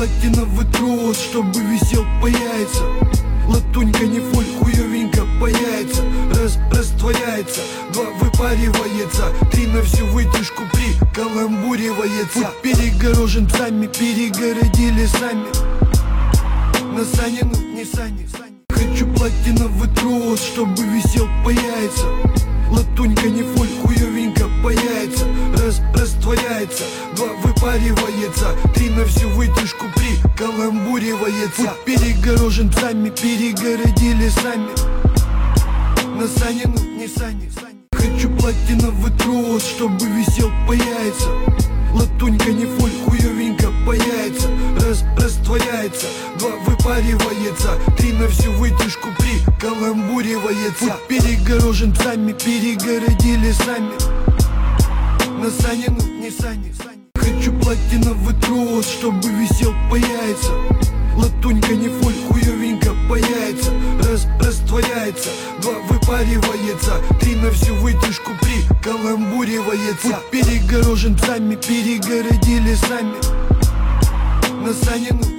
платиновый трос, чтобы висел по яйцам. Латунька не фоль, хуёвенько по яйцам. Растворяется, 2 выпаривается, 3 на всю вытяжку прикаламбуривается. Путь перегорожен сами, перегородили сами. На сани, ну не сани. Хочу платиновый трос, чтобы висел по яйцам. Латунька не фоль, хуёвенько по яйцам. Растворяется, 2 выпаривается, 3 на всю вытяжку прикаламбуривается. Путь перегорожен сами, перегородили сами. На сани, ну не сани. Хочу платиновый трос, чтобы висел по яйцам. Латунька не фоль, хуёвенько по яйцам. Растворяется, 2 выпаривается, 3 на всю вытяжку прикаламбуривается. Путь перегорожен сами, перегородили сами. На сани, ну не сани. Хочу платиновый трос, чтобы висел по яйцам. Латунька не фоль, хуёвенько по яйцам. Растворяется, 2 выпаривается, 3 на всю вытяжку прикаламбуривается. Путь перегорожен сами, перегородили сами. На сани, ну